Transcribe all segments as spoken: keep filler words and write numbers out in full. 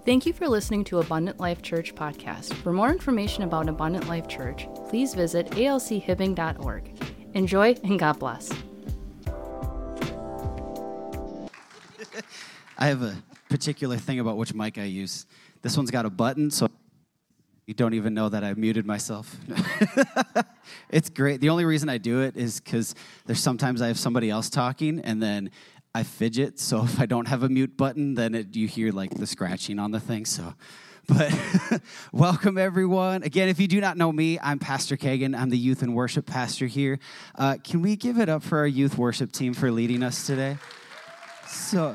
Thank you for listening to Abundant Life Church podcast. For more information about Abundant Life Church, please visit a l c hibbing dot org. Enjoy and God bless. I have a particular thing about which mic I use. This one's got a button, so you don't even know that I muted myself. It's great. The only reason I do it is because there's sometimes I have somebody else talking, and then I fidget, so if I don't have a mute button, then it, you hear like the scratching on the thing. So, but welcome everyone. Again, if you do not know me, I'm Pastor Kagan. I'm the youth and worship pastor here. Uh, can we give it up for our youth worship team for leading us today? So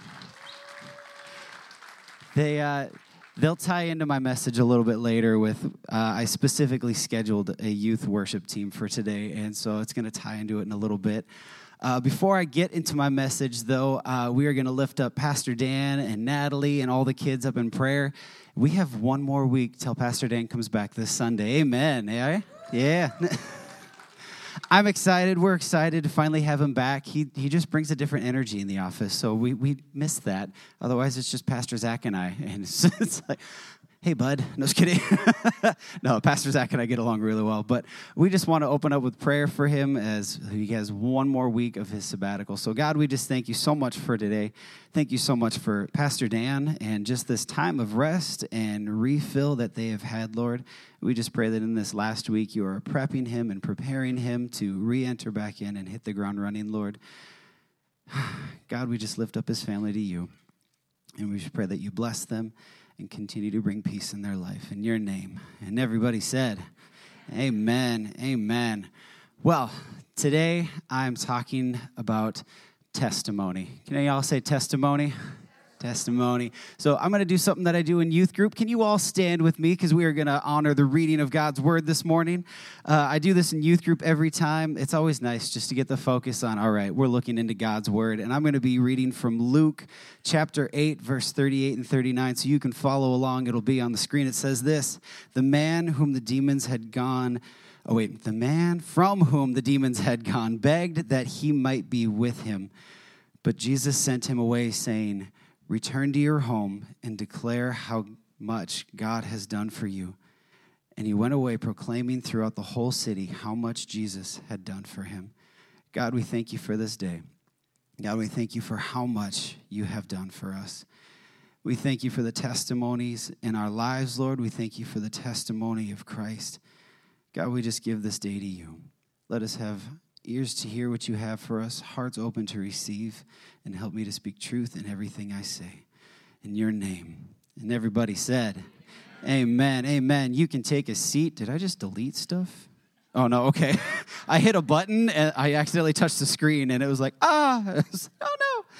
they uh, they'll tie into my message a little bit later. With uh, I specifically scheduled a youth worship team for today, and so it's going to tie into it in a little bit. Uh, before I get into my message, though, uh, we are going to lift up Pastor Dan and Natalie and all the kids up in prayer. We have one more week till Pastor Dan comes back this Sunday. Amen. Yeah. Yeah. I'm excited. We're excited to finally have him back. He he just brings a different energy in the office, so we, we miss that. Otherwise, it's just Pastor Zach and I, and it's, it's like, hey, bud. No, just kidding. No, Pastor Zach and I get along really well. But we just want to open up with prayer for him as he has one more week of his sabbatical. So, God, we just thank you so much for today. Thank you so much for Pastor Dan and just this time of rest and refill that they have had, Lord. We just pray that in this last week you are prepping him and preparing him to re-enter back in and hit the ground running, Lord. God, we just lift up his family to you. And we just pray that you bless them and continue to bring peace in their life. In your name. And everybody said, amen, amen. Well, today I'm talking about testimony. Can y'all say testimony? Testimony. So I'm going to do something that I do in youth group. Can you all stand with me? Because we are going to honor the reading of God's word this morning. Uh, I do this in youth group every time. It's always nice just to get the focus on, all right, we're looking into God's word. And I'm going to be reading from Luke chapter eight, verse thirty-eight and thirty-nine. So you can follow along. It'll be on the screen. It says this: the man whom the demons had gone, oh wait, the man from whom the demons had gone begged that he might be with him. But Jesus sent him away, saying, return to your home and declare how much God has done for you. And he went away proclaiming throughout the whole city how much Jesus had done for him. God, we thank you for this day. God, we thank you for how much you have done for us. We thank you for the testimonies in our lives, Lord. We thank you for the testimony of Christ. God, we just give this day to you. Let us have ears to hear what you have for us, hearts open to receive, and help me to speak truth in everything I say. In your name. And everybody said, amen, amen. You can take a seat. Did I just delete stuff? Oh, no, okay. I hit a button, and I accidentally touched the screen, and it was like, ah, it was, oh,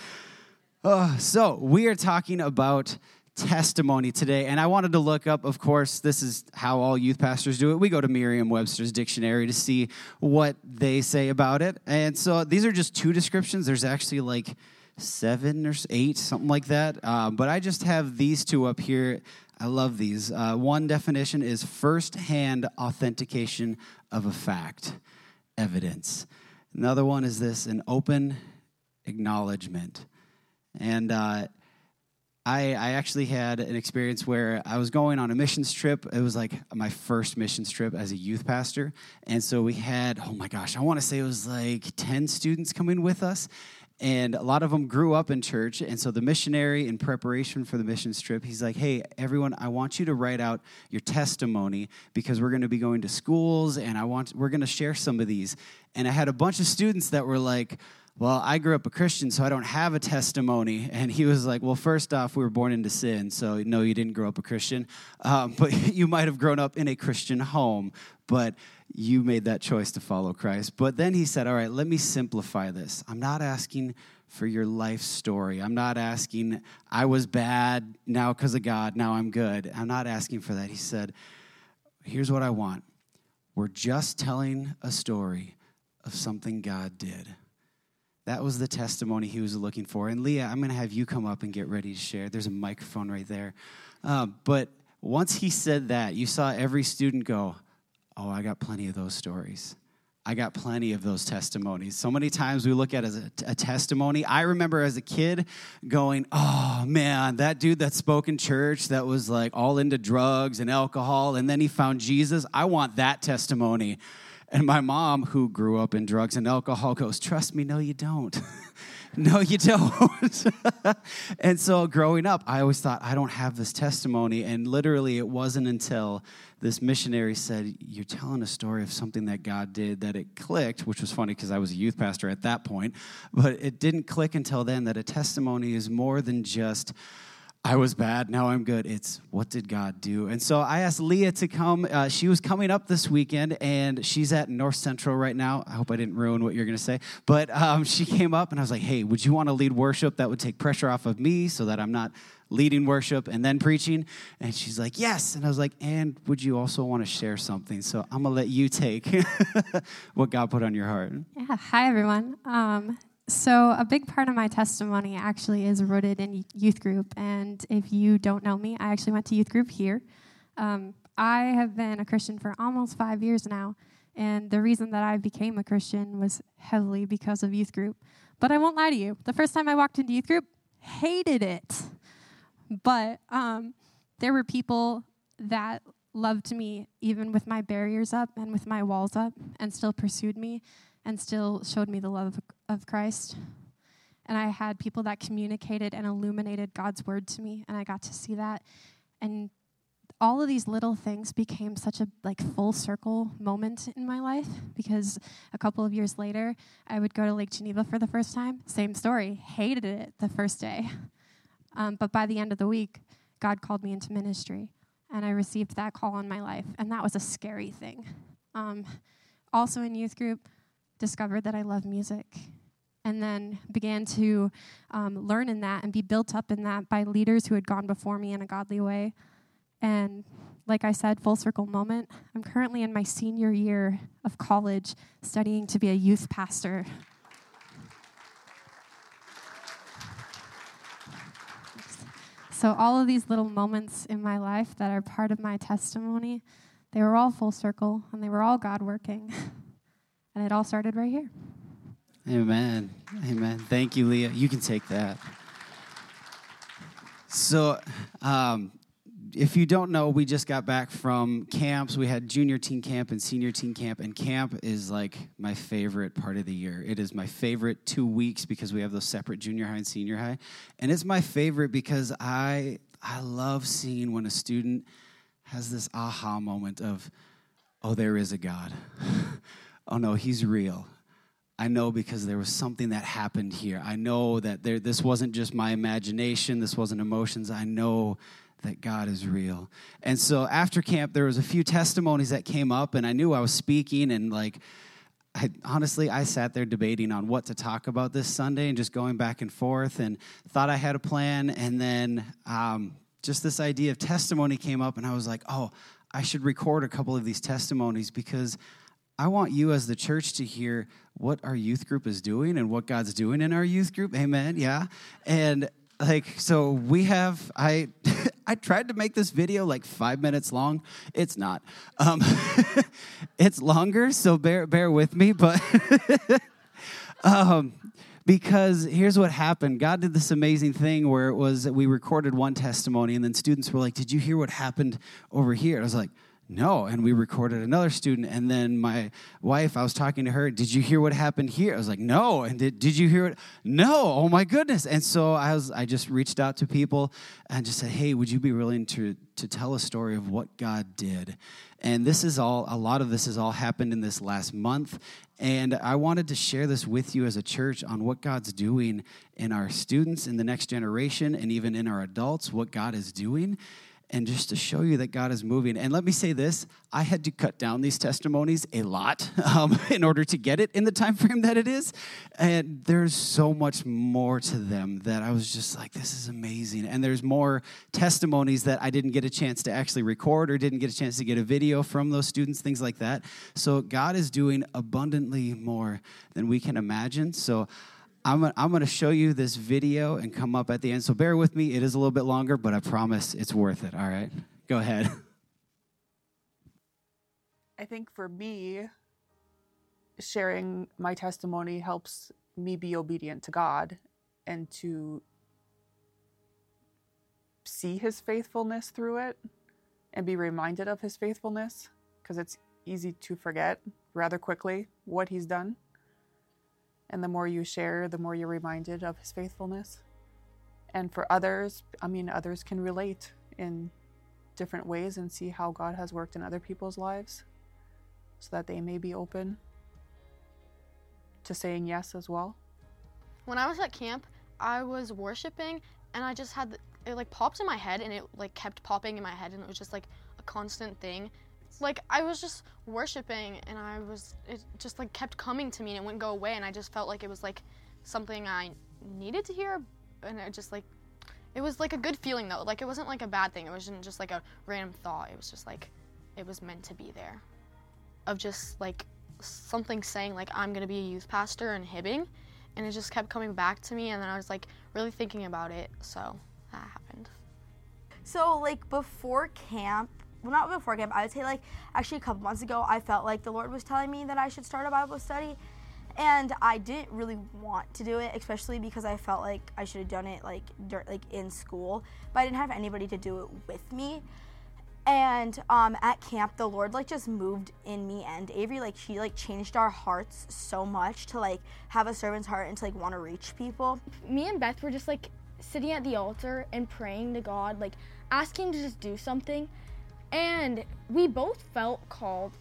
no. Oh, so we are talking about testimony today, and I wanted to look up, of course, this is how all youth pastors do it. We go to Merriam-Webster's dictionary to see what they say about it, and so these are just two descriptions. There's actually like seven or eight, something like that, uh, but I just have these two up here. I love these. Uh, one definition is first-hand authentication of a fact, evidence. Another one is this, an open acknowledgement, and uh I, I actually had an experience where I was going on a missions trip. It was like my first missions trip as a youth pastor. And so we had, oh my gosh, I want to say it was like ten students coming with us. And a lot of them grew up in church. And so the missionary, in preparation for the missions trip, he's like, hey, everyone, I want you to write out your testimony because we're going to be going to schools and I want we're going to share some of these. And I had a bunch of students that were like, well, I grew up a Christian, so I don't have a testimony. And he was like, well, first off, we were born into sin, so no, you didn't grow up a Christian. Um, but you might have grown up in a Christian home, but you made that choice to follow Christ. But then he said, all right, let me simplify this. I'm not asking for your life story. I'm not asking, I was bad, now because of God, now I'm good. I'm not asking for that. He said, here's what I want. We're just telling a story of something God did. That was the testimony he was looking for. And Leah, I'm going to have you come up and get ready to share. There's a microphone right there. Uh, but once he said that, you saw every student go, oh, I got plenty of those stories. I got plenty of those testimonies. So many times we look at it as a, a testimony. I remember as a kid going, oh, man, that dude that spoke in church that was like all into drugs and alcohol, and then he found Jesus. I want that testimony. And my mom, who grew up in drugs and alcohol, goes, trust me, no, you don't. No, you don't. And so growing up, I always thought, I don't have this testimony. And literally, it wasn't until this missionary said, you're telling a story of something that God did, that it clicked, which was funny because I was a youth pastor at that point. But it didn't click until then that a testimony is more than just, I was bad, now I'm good. It's, what did God do? And so I asked Leah to come. Uh, she was coming up this weekend, and she's at North Central right now. I hope I didn't ruin what you're going to say. But um, she came up, and I was like, hey, would you want to lead worship? That would take pressure off of me so that I'm not leading worship and then preaching. And she's like, yes. And I was like, and would you also want to share something? So I'm going to let you take what God put on your heart. Yeah. Hi, everyone. Um, So a big part of my testimony actually is rooted in youth group. And if you don't know me, I actually went to youth group here. Um, I have been a Christian for almost five years now. And the reason that I became a Christian was heavily because of youth group. But I won't lie to you. The first time I walked into youth group, hated it. But um, there were people that loved me even with my barriers up and with my walls up and still pursued me and still showed me the love of Christ. And I had people that communicated and illuminated God's word to me, and I got to see that. And all of these little things became such a like full circle moment in my life, because a couple of years later, I would go to Lake Geneva for the first time. Same story. Hated it the first day. Um, but by the end of the week, God called me into ministry, and I received that call on my life, and that was a scary thing. Um, also in youth group, discovered that I love music, and then began to um, learn in that and be built up in that by leaders who had gone before me in a godly way. And like I said, full circle moment. I'm currently in my senior year of college studying to be a youth pastor. So all of these little moments in my life that are part of my testimony, they were all full circle, and they were all God working. And it all started right here. Amen. Amen. Thank you, Leah. You can take that. So, um, if you don't know, we just got back from camps. We had junior teen camp and senior teen camp, and camp is like my favorite part of the year. It is my favorite two weeks because we have those separate junior high and senior high. And it's my favorite because I I love seeing when a student has this aha moment of, oh, there is a God. Oh, no, he's real. I know because there was something that happened here. I know that there. This wasn't just my imagination. This wasn't emotions. I know that God is real. And so after camp, there was a few testimonies that came up, and I knew I was speaking, and like, I, honestly, I sat there debating on what to talk about this Sunday and just going back and forth, and thought I had a plan, and then um, just this idea of testimony came up, and I was like, oh, I should record a couple of these testimonies because I want you as the church to hear what our youth group is doing and what God's doing in our youth group. Amen. Yeah. And like, so we have, I I tried to make this video like five minutes long. It's not. Um, it's longer, so bear bear with me. But um, because here's what happened. God did this amazing thing where it was, we recorded one testimony, and then students were like, did you hear what happened over here? I was like, no, and we recorded another student, and then my wife, I was talking to her, did you hear what happened here? I was like, no, and did, did you hear it? No, oh my goodness. And so I was, I just reached out to people and just said, hey, would you be willing to, to tell a story of what God did? And this is all, a lot of this has all happened in this last month, and I wanted to share this with you as a church on what God's doing in our students, in the next generation, and even in our adults, what God is doing. And just to show you that God is moving. And let me say this, I had to cut down these testimonies a lot um, in order to get it in the time frame that it is. And there's so much more to them that I was just like, this is amazing. And there's more testimonies that I didn't get a chance to actually record or didn't get a chance to get a video from those students, things like that. So God is doing abundantly more than we can imagine. So I'm I'm going to show you this video and come up at the end. So bear with me. It is a little bit longer, but I promise it's worth it. All right? Go ahead. I think for me, sharing my testimony helps me be obedient to God and to see his faithfulness through it and be reminded of his faithfulness, because it's easy to forget rather quickly what he's done. And the more you share, the more you're reminded of his faithfulness. And for others, I mean, others can relate in different ways and see how God has worked in other people's lives so that they may be open to saying yes as well. When I was at camp, I was worshiping, and I just had, it like popped in my head, and it like kept popping in my head, and it was just like a constant thing. Like I was just worshiping, and I was, it just like kept coming to me, and it wouldn't go away, and I just felt like it was like something I needed to hear, and it just like, it was like a good feeling though. Like it wasn't like a bad thing. It wasn't just like a random thought. It was just like, it was meant to be there. Of just like something saying like, I'm gonna be a youth pastor in Hibbing, and it just kept coming back to me, and then I was like really thinking about it, so that happened. So like before camp, well not before camp, I would say like actually a couple months ago, I felt like the Lord was telling me that I should start a Bible study, and I didn't really want to do it, especially because I felt like I should have done it like dur- like in school, but I didn't have anybody to do it with me. And um, at camp, the Lord like just moved in me and Avery. Like she like changed our hearts so much to like have a servant's heart and to like want to reach people. Me and Beth were just like sitting at the altar and praying to God, like asking to just do something. And we both felt called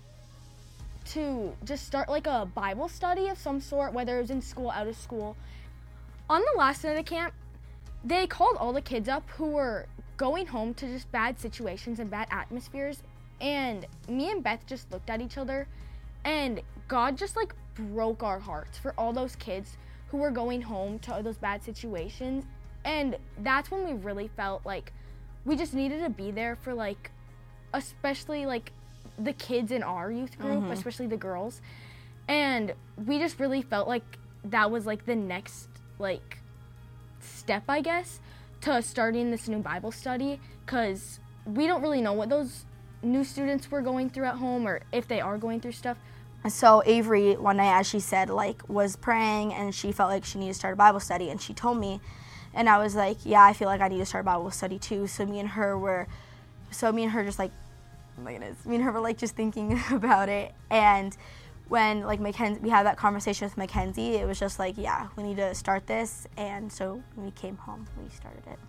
to just start like a Bible study of some sort, whether it was in school, out of school. On the last night of camp, they called all the kids up who were going home to just bad situations and bad atmospheres, and me and Beth just looked at each other, and God just like broke our hearts for all those kids who were going home to those bad situations. And that's when we really felt like we just needed to be there for like, especially like the kids in our youth group, mm-hmm. especially the girls. And we just really felt like that was like the next like step, I guess, to starting this new Bible study, because we don't really know what those new students were going through at home, or if they are going through stuff. So Avery, one night, as she said, like was praying, and she felt like she needed to start a Bible study, and she told me, and I was like, yeah, I feel like I need to start a Bible study too. So me and her were, so me and her just like, oh my goodness, me and her were like just thinking about it. And when like Mackenzie, we had that conversation with Mackenzie, it was just like, yeah, we need to start this. And so when we came home, we started it.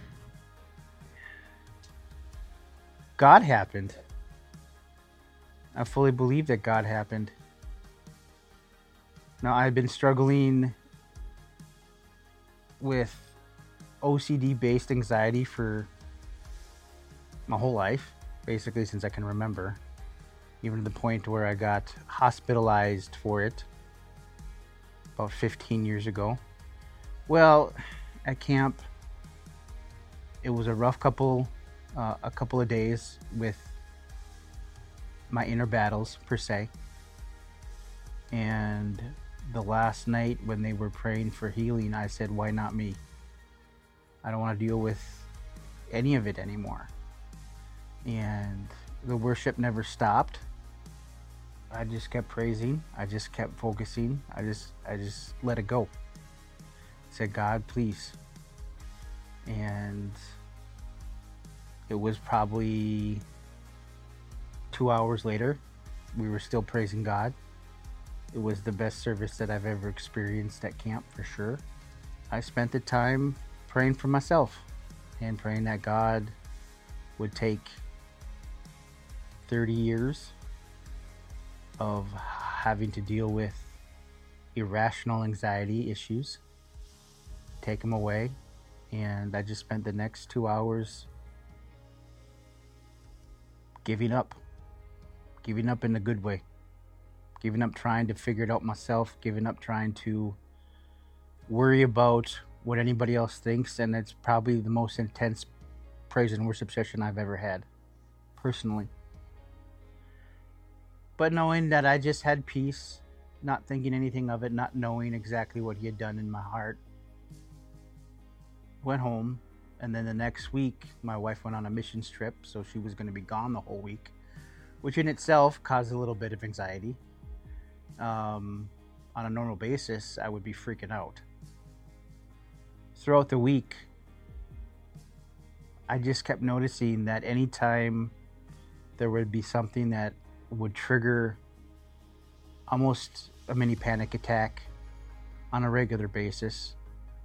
God happened. I fully believe that God happened. Now, I've been struggling with O C D-based anxiety for my whole life, basically since I can remember. Even to the point where I got hospitalized for it about fifteen years ago. Well, at camp, it was a rough couple, uh, a couple of days with my inner battles, per se. And the last night when they were praying for healing, I said, why not me? I don't want to deal with any of it anymore. And the worship never stopped. I just kept praising. I just kept focusing. I just, I just let it go. I said, God, please. And it was probably two hours later, we were still praising God. It was the best service that I've ever experienced at camp, for sure. I spent the time praying for myself and praying that God would take thirty years of having to deal with irrational anxiety issues, take them away. And I just spent the next two hours giving up, giving up in a good way, giving up trying to figure it out myself, giving up trying to worry about what anybody else thinks. And it's probably the most intense praise and worship session I've ever had, personally. But knowing that I just had peace, not thinking anything of it, not knowing exactly what he had done in my heart, went home. And then the next week, my wife went on a missions trip, so she was going to be gone the whole week, which in itself caused a little bit of anxiety. um, on a normal basis, I would be freaking out. Throughout the week, I just kept noticing that anytime there would be something that would trigger almost a mini panic attack on a regular basis,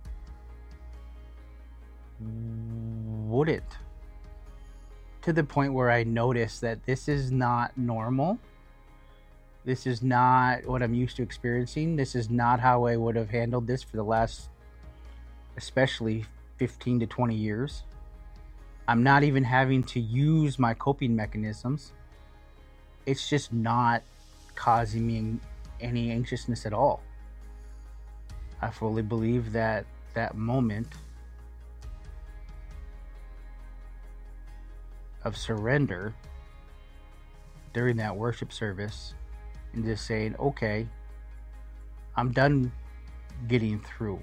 wouldn't. To the point where I noticed that this is not normal. This is not what I'm used to experiencing. This is not how I would have handled this for the last, especially fifteen to twenty years. I'm not even having to use my coping mechanisms. It's just not causing me any anxiousness at all. I fully believe that that moment of surrender during that worship service and just saying, okay, I'm done getting through.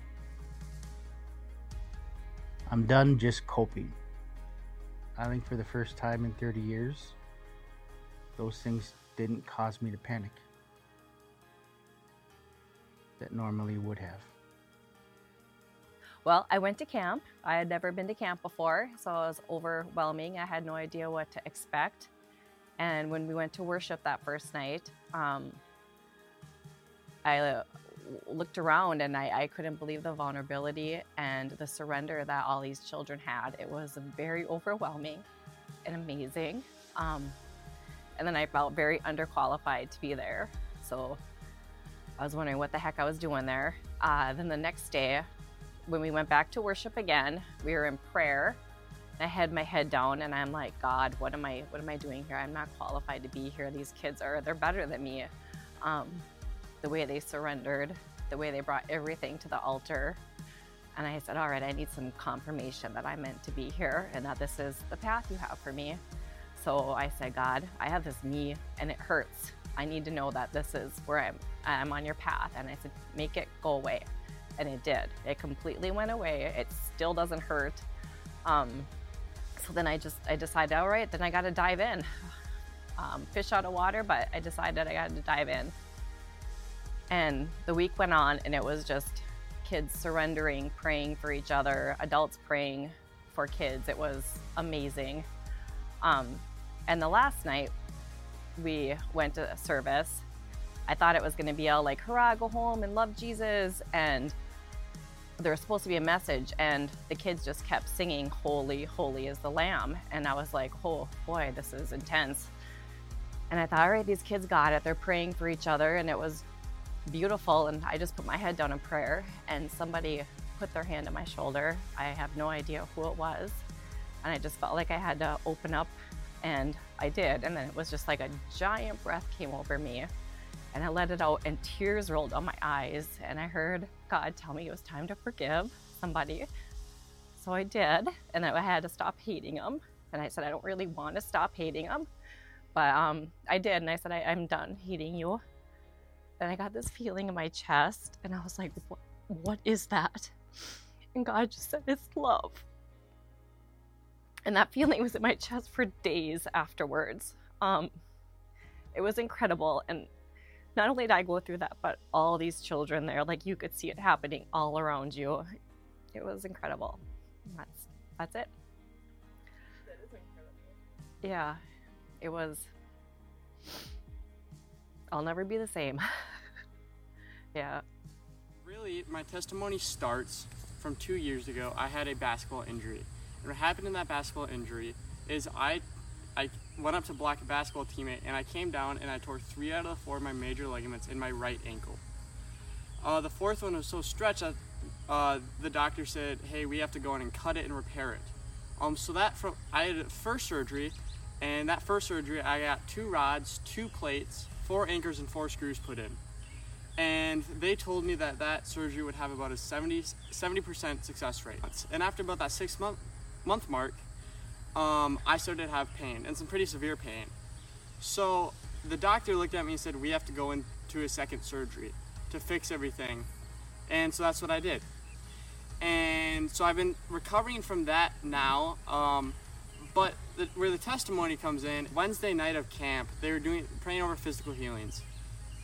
I'm done just coping. I think for the first time in thirty years, those things didn't cause me to panic that normally would have. Well, I went to camp. I had never been to camp before, so it was overwhelming. I had no idea what to expect. And when we went to worship that first night, um, I uh, looked around and I, I couldn't believe the vulnerability and the surrender that all these children had. It was very overwhelming and amazing. Um, and then I felt very underqualified to be there. So I was wondering what the heck I was doing there. Uh, then the next day, when we went back to worship again, we were in prayer. I had my head down and I'm like, God, what am I, what am I doing here? I'm not qualified to be here. These kids are, they're better than me. Um, the way they surrendered, the way they brought everything to the altar. And I said, all right, I need some confirmation that I'm meant to be here and that this is the path you have for me. So I said, God, I have this knee and it hurts. I need to know that this is where I'm, I'm on your path. And I said, make it go away. And it did. It completely went away. It still doesn't hurt. Um, so then I just, I decided, all right, then I got to dive in. Um, fish out of water, but I decided I got to dive in. And the week went on and it was just kids surrendering, praying for each other, adults praying for kids. It was amazing. Um, and the last night we went to a service. I thought it was going to be all like, hurrah, go home and love Jesus. And there was supposed to be a message and the kids just kept singing, holy, holy is the Lamb. And I was like, oh boy, this is intense. And I thought, all right, these kids got it. They're praying for each other. And it was beautiful. And I just put my head down in prayer and somebody put their hand on my shoulder. I have no idea who it was. And I just felt like I had to open up and I did. And then it was just like a giant breath came over me. And I let it out and tears rolled down my eyes. And I heard God tell me it was time to forgive somebody. So I did. And I had to stop hating him. And I said, I don't really want to stop hating him. But um, I did. And I said, I, I'm done hating you. And I got this feeling in my chest. And I was like, what, what is that? And God just said, it's love. And that feeling was in my chest for days afterwards. Um, it was incredible. And not only did I go through that, but all these children there, like you could see it happening all around you. It was incredible. That's that's it. That is incredible. Yeah, it was. I'll never be the same. Yeah. Really, my testimony starts from two years ago. I had a basketball injury. And what happened in that basketball injury is I I went up to block a basketball teammate and I came down and I tore three out of the four of my major ligaments in my right ankle. Uh, the fourth one was so stretched that uh, the doctor said, hey, we have to go in and cut it and repair it. Um, so that from I had a first surgery, and that first surgery I got two rods, two plates, four anchors, and four screws put in. And they told me that that surgery would have about a seventy percent success rate. And after about that six month month mark, Um, I started to have pain, and some pretty severe pain. So the doctor looked at me and said, we have to go into a second surgery to fix everything. And so that's what I did. And so I've been recovering from that now. Um, but the, where the testimony comes in, Wednesday night of camp, they were doing praying over physical healings.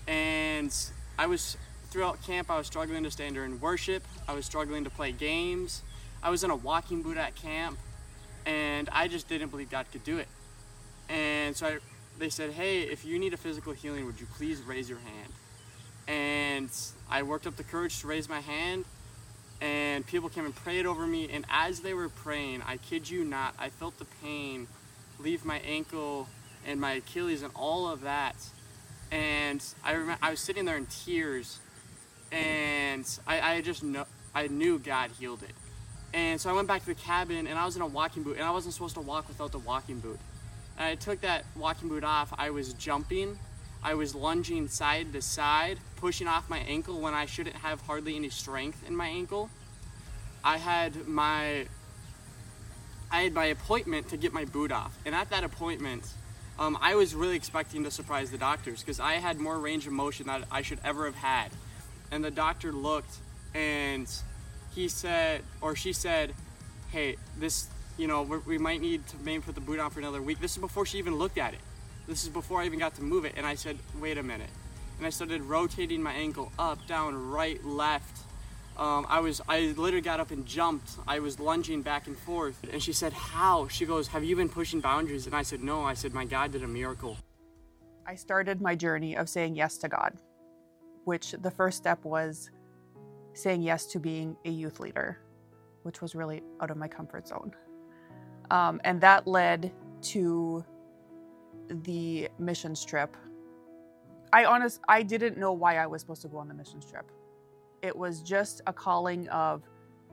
And I was, throughout camp, I was struggling to stand during worship. I was struggling to play games. I was in a walking boot at camp, and I just didn't believe God could do it. And so I, they said, hey, if you need a physical healing, would you please raise your hand? And I worked up the courage to raise my hand, and people came and prayed over me. And as they were praying, I kid you not, I felt the pain leave my ankle and my Achilles and all of that. And I remember I was sitting there in tears, and I, I just know, I knew God healed it. And so I went back to the cabin, and I was in a walking boot, and I wasn't supposed to walk without the walking boot. And I took that walking boot off. I was jumping, I was lunging side to side, pushing off my ankle when I shouldn't have hardly any strength in my ankle. I had my, I had my appointment to get my boot off, and at that appointment, um, I was really expecting to surprise the doctors because I had more range of motion than I should ever have had. And the doctor looked, and he said, or she said, hey, this, you know, we're, we might need to maybe put the boot on for another week. This is before she even looked at it. This is before I even got to move it. And I said, wait a minute. And I started rotating my ankle up, down, right, left. Um, I was, I literally got up and jumped. I was lunging back and forth. And she said, how? She goes, have you been pushing boundaries? And I said, no. I said, my God did a miracle. I started my journey of saying yes to God, which the first step was saying yes to being a youth leader, which was really out of my comfort zone. Um, and that led to the missions trip. I honest, I didn't know why I was supposed to go on the missions trip. It was just a calling of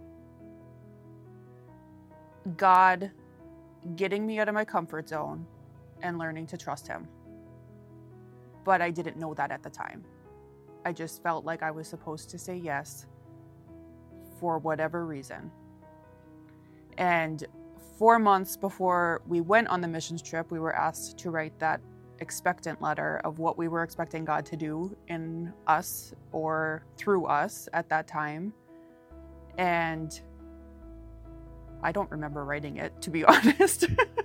God getting me out of my comfort zone and learning to trust Him. But I didn't know that at the time. I just felt like I was supposed to say yes for whatever reason. And four months before we went on the missions trip, we were asked to write that expectant letter of what we were expecting God to do in us or through us at that time. And I don't remember writing it, to be honest.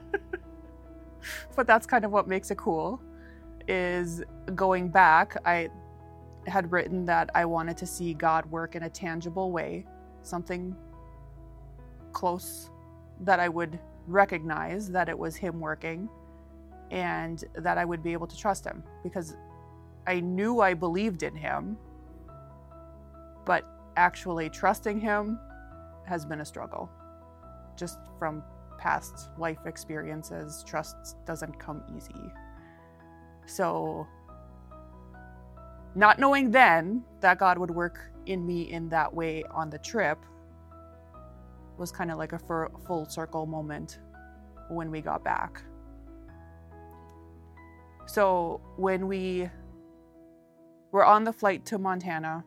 But that's kind of what makes it cool, is going back, I had written that I wanted to see God work in a tangible way, something close that I would recognize that it was Him working, and that I would be able to trust Him, because I knew I believed in Him, but actually trusting Him has been a struggle. Just from past life experiences, trust doesn't come easy. So not knowing then that God would work in me in that way on the trip was kind of like a full circle moment when we got back. So when we were on the flight to Montana,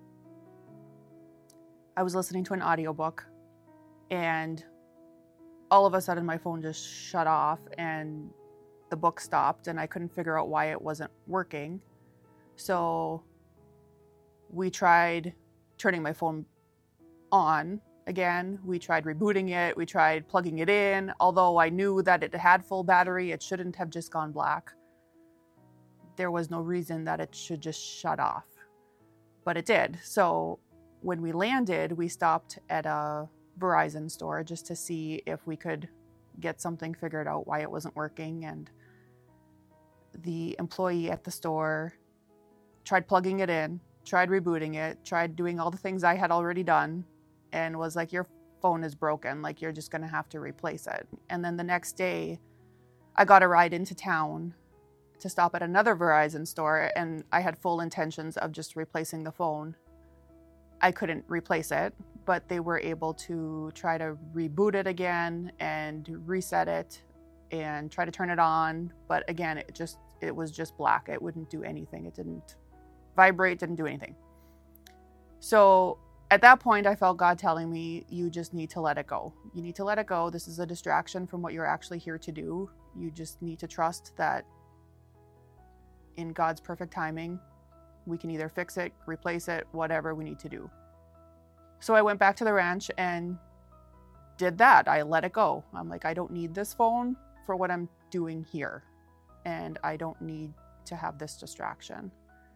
I was listening to an audiobook, and all of a sudden my phone just shut off and the book stopped, and I couldn't figure out why it wasn't working. So we tried turning my phone on again. We tried rebooting it. We tried plugging it in. Although I knew that it had full battery, it shouldn't have just gone black. There was no reason that it should just shut off, but it did. So when we landed, we stopped at a Verizon store just to see if we could get something figured out why it wasn't working. And the employee at the store tried plugging it in, tried rebooting it, tried doing all the things I had already done, and was like, your phone is broken, like you're just gonna have to replace it. And then the next day, I got a ride into town to stop at another Verizon store, and I had full intentions of just replacing the phone. I couldn't replace it, but they were able to try to reboot it again and reset it and try to turn it on. But again, it just it was just black. It wouldn't do anything. It didn't vibrate, didn't do anything. So at that point, I felt God telling me, you just need to let it go. You need to let it go. This is a distraction from what you're actually here to do. You just need to trust that in God's perfect timing, we can either fix it, replace it, whatever we need to do. So I went back to the ranch and did that. I let it go. I'm like, I don't need this phone for what I'm doing here, and I don't need to have this distraction.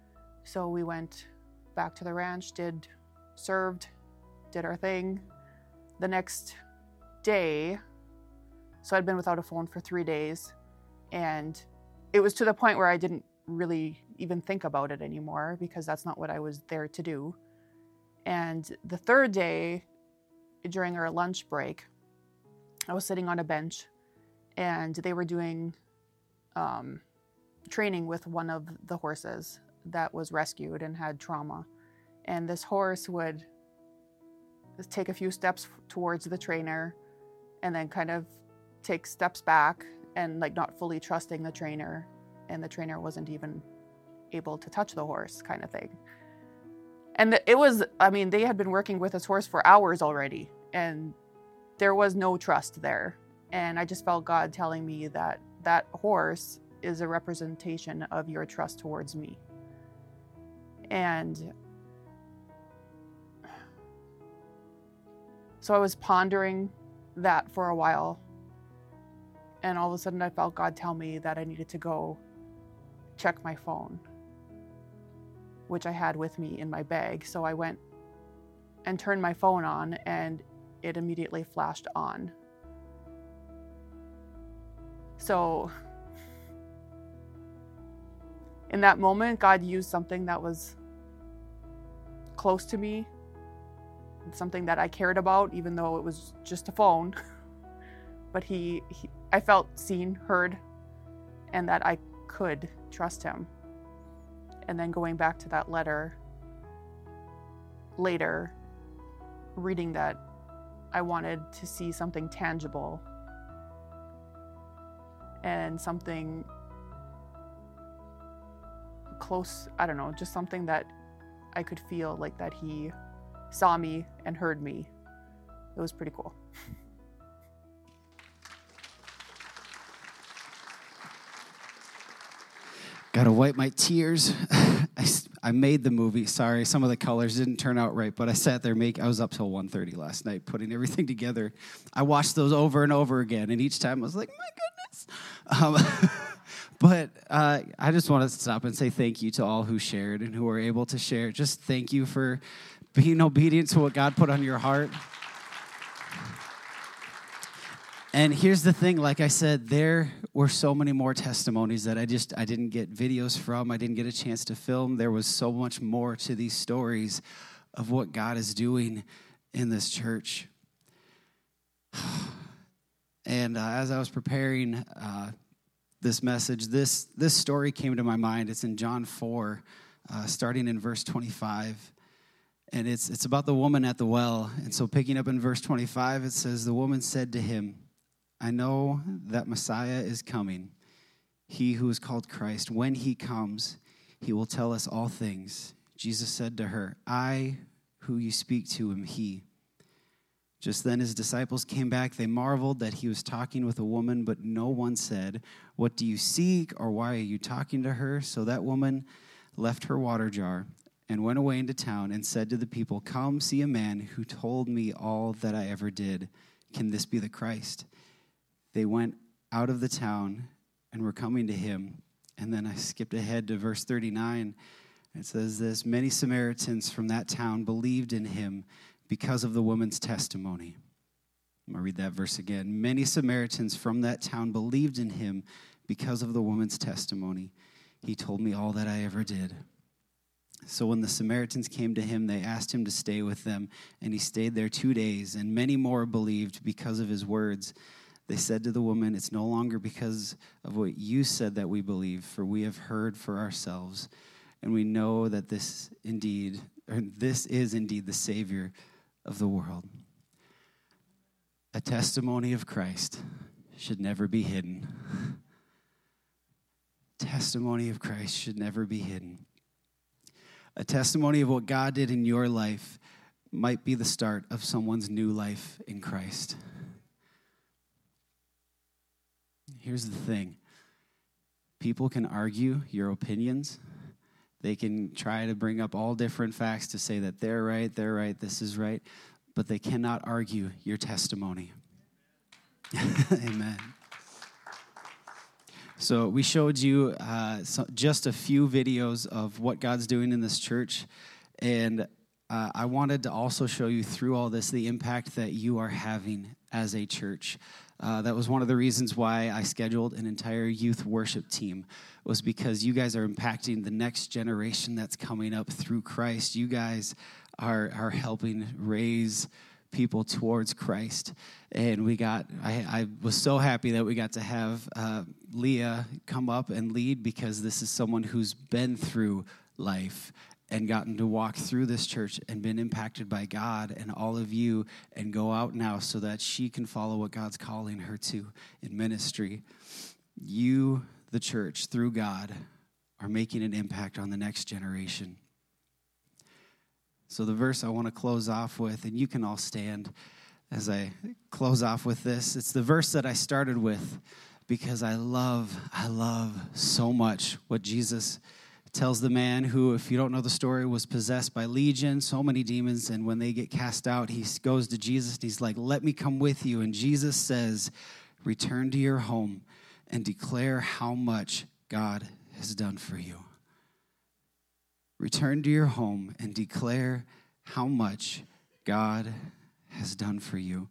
So we went back to the ranch, did, served, did our thing. The next day, so I'd been without a phone for three days, and it was to the point where I didn't really even think about it anymore because that's not what I was there to do. And the third day, during our lunch break, I was sitting on a bench, and they were doing um, training with one of the horses that was rescued and had trauma. And this horse would take a few steps towards the trainer and then kind of take steps back and like not fully trusting the trainer, and the trainer wasn't even able to touch the horse, kind of thing. And it was, I mean, they had been working with this horse for hours already, and there was no trust there. And I just felt God telling me that that horse is a representation of your trust towards me. And so I was pondering that for a while, and all of a sudden I felt God tell me that I needed to go check my phone, which I had with me in my bag. So I went and turned my phone on, and it immediately flashed on. So in that moment, God used something that was close to me, something that I cared about, even though it was just a phone. But he, he, I felt seen, heard, and that I could trust him. And then going back to that letter later, reading that, I wanted to see something tangible and something close, I don't know, just something that I could feel like that he saw me and heard me. It was pretty cool. Gotta wipe my tears. I, I made the movie. Sorry, some of the colors didn't turn out right, but I sat there, make. I was up till one thirty last night putting everything together. I watched those over and over again, and each time I was like, my goodness. Um, but uh, I just want to stop and say thank you to all who shared and who were able to share. Just thank you for being obedient to what God put on your heart. And here's the thing, like I said, there were so many more testimonies that I just, I didn't get videos from, I didn't get a chance to film. There was so much more to these stories of what God is doing in this church. And uh, as I was preparing uh, this message, this, this story came to my mind. It's in John four, uh, starting in verse twenty-five. And it's, it's about the woman at the well. And so picking up in verse twenty-five, it says, the woman said to him, I know that Messiah is coming, he who is called Christ. When he comes, he will tell us all things. Jesus said to her, I, who you speak to, am he. Just then his disciples came back. They marveled that he was talking with a woman, but no one said, what do you seek, or why are you talking to her? So that woman left her water jar and went away into town and said to the people, come see a man who told me all that I ever did. Can this be the Christ? They went out of the town and were coming to him. And then I skipped ahead to verse thirty-nine. It says this, many Samaritans from that town believed in him because of the woman's testimony. I'm going to read that verse again. Many Samaritans from that town believed in him because of the woman's testimony. He told me all that I ever did. So when the Samaritans came to him, they asked him to stay with them, and he stayed there two days, and many more believed because of his words. They said to the woman, it's no longer because of what you said that we believe, for we have heard for ourselves, and we know that this indeed, or this is indeed the Savior of the world. A testimony of Christ should never be hidden. Testimony of Christ should never be hidden. A testimony of what God did in your life might be the start of someone's new life in Christ. Here's the thing. People can argue your opinions. They can try to bring up all different facts to say that they're right, they're right, this is right, but they cannot argue your testimony. Amen. So So we showed you uh, so just a few videos of what God's doing in this church, and uh, I wanted to also show you through all this the impact that you are having as a church. Uh, that was one of the reasons why I scheduled an entire youth worship team, was because you guys are impacting the next generation that's coming up through Christ. You guys are are helping raise people towards Christ. And we got, I, I was so happy that we got to have uh, Leah come up and lead, because this is someone who's been through life and gotten to walk through this church and been impacted by God and all of you, and go out now so that she can follow what God's calling her to in ministry. You, the church, through God, are making an impact on the next generation. So the verse I want to close off with, and you can all stand as I close off with this. It's the verse that I started with, because I love, I love so much what Jesus tells the man who, if you don't know the story, was possessed by legion, so many demons, and when they get cast out, he goes to Jesus, and he's like, let me come with you. And Jesus says, return to your home and declare how much God has done for you. Return to your home and declare how much God has done for you.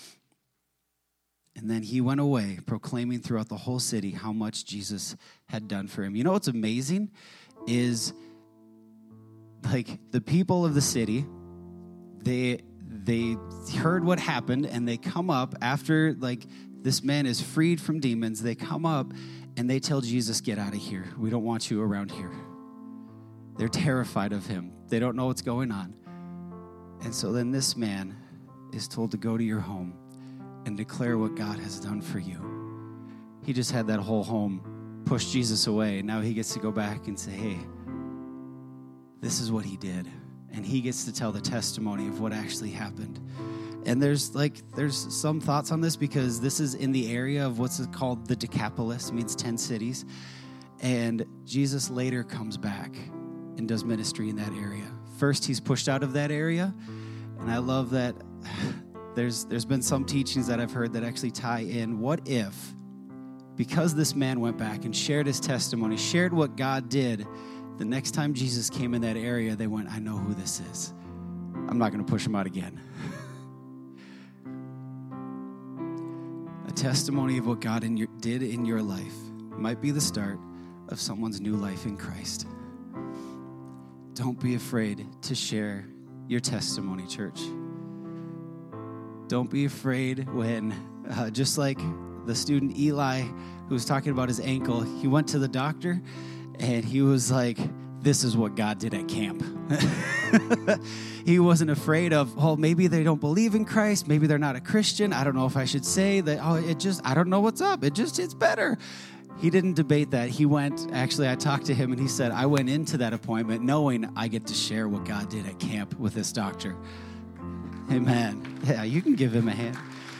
And then he went away, proclaiming throughout the whole city how much Jesus had done for him. You know what's amazing is, like, the people of the city, they they heard what happened, and they come up after, like, this man is freed from demons. They come up and they tell Jesus, get out of here. We don't want you around here. They're terrified of him. They don't know what's going on. And so then this man is told to go to your home and declare what God has done for you. He just had that whole home push Jesus away. Now he gets to go back and say, hey, this is what he did. And he gets to tell the testimony of what actually happened. And there's like, there's some thoughts on this, because this is in the area of what's called the Decapolis, means ten cities. And Jesus later comes back and does ministry in that area. First, he's pushed out of that area, and I love that there's there's been some teachings that I've heard that actually tie in. What if, because this man went back and shared his testimony, shared what God did, the next time Jesus came in that area, they went, I know who this is. I'm not going to push him out again. A testimony of what God in your, did in your life might be the start of someone's new life in Christ. Don't be afraid to share your testimony, church. Don't be afraid when, uh, just like the student Eli who was talking about his ankle, he went to the doctor and he was like, this is what God did at camp. He wasn't afraid of, oh, maybe they don't believe in Christ. Maybe they're not a Christian. I don't know if I should say that, oh, it just, I don't know what's up. It just, it's better. He didn't debate that. He went, actually, I talked to him and he said, I went into that appointment knowing I get to share what God did at camp with this doctor. Amen. Yeah, you can give him a hand.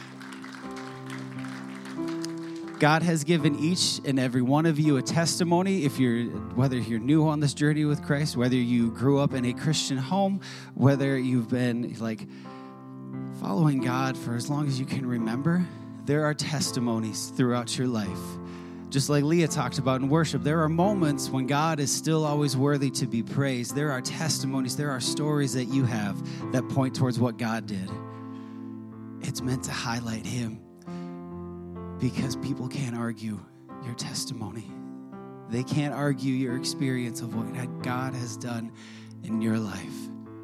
God has given each and every one of you a testimony. If you're, whether you're new on this journey with Christ, whether you grew up in a Christian home, whether you've been like following God for as long as you can remember, there are testimonies throughout your life. Just like Leah talked about in worship, there are moments when God is still always worthy to be praised. There are testimonies, there are stories that you have that point towards what God did. It's meant to highlight him, because people can't argue your testimony. They can't argue your experience of what God has done in your life.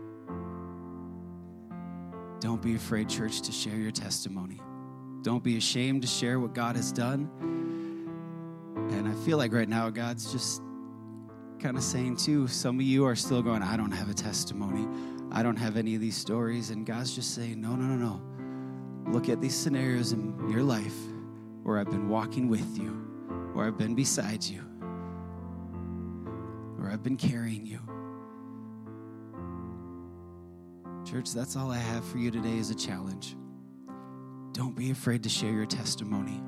Don't be afraid, church, to share your testimony. Don't be ashamed to share what God has done. And I feel like right now God's just kind of saying too, some of you are still going, I don't have a testimony. I don't have any of these stories. And God's just saying, no, no, no, no. Look at these scenarios in your life where I've been walking with you, where I've been beside you, where I've been carrying you. Church, that's all I have for you today is a challenge. Don't be afraid to share your testimony.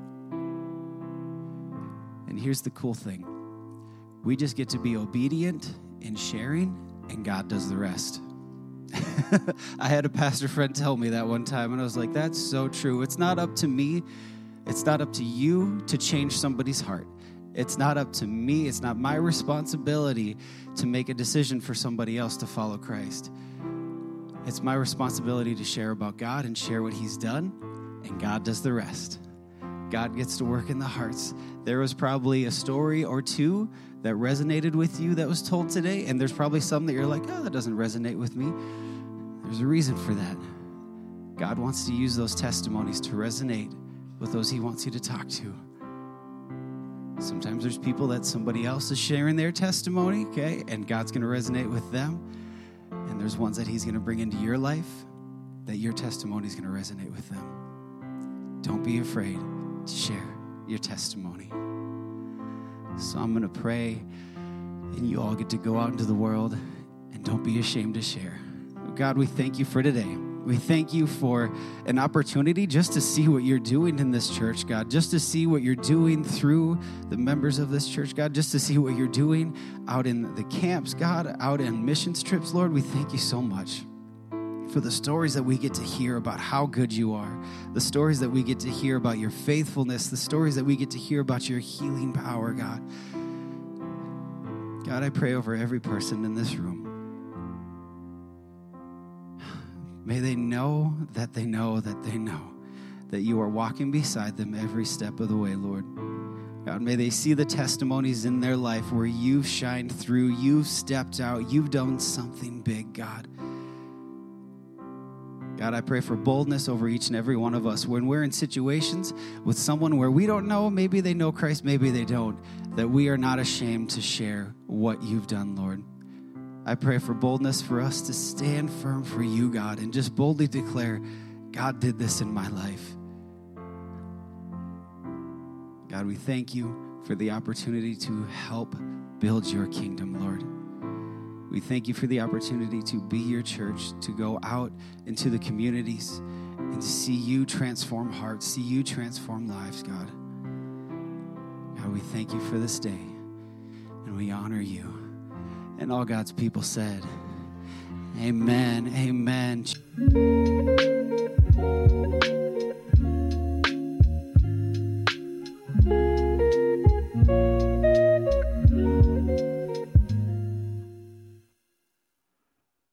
And here's the cool thing. We just get to be obedient in sharing, and God does the rest. I had a pastor friend tell me that one time, and I was like, that's so true. It's not up to me. It's not up to you to change somebody's heart. It's not up to me. It's not my responsibility to make a decision for somebody else to follow Christ. It's my responsibility to share about God and share what he's done, and God does the rest. God gets to work in the hearts. There was probably a story or two that resonated with you that was told today, and there's probably some that you're like, oh, that doesn't resonate with me. There's a reason for that. God wants to use those testimonies to resonate with those he wants you to talk to. Sometimes there's people that somebody else is sharing their testimony, okay, and God's going to resonate with them. And there's ones that he's going to bring into your life that your testimony is going to resonate with them. Don't be afraid to share your testimony. So I'm going to pray, and you all get to go out into the world, and don't be ashamed to share. God, we thank you for today. We thank you for an opportunity just to see what you're doing in this church, God, just to see what you're doing through the members of this church, God, just to see what you're doing out in the camps, God, out in missions trips, Lord. We thank you so much for the stories that we get to hear about how good you are, the stories that we get to hear about your faithfulness, the stories that we get to hear about your healing power, God. God, I pray over every person in this room. May they know that they know that they know that you are walking beside them every step of the way, Lord. God, may they see the testimonies in their life where you've shined through, you've stepped out, you've done something big, God. God, I pray for boldness over each and every one of us when we're in situations with someone where we don't know, maybe they know Christ, maybe they don't, that we are not ashamed to share what you've done, Lord. I pray for boldness for us to stand firm for you, God, and just boldly declare, God did this in my life. God, we thank you for the opportunity to help build your kingdom, Lord. We thank you for the opportunity to be your church, to go out into the communities and see you transform hearts, see you transform lives, God. God, we thank you for this day, and we honor you. And all God's people said, amen, amen.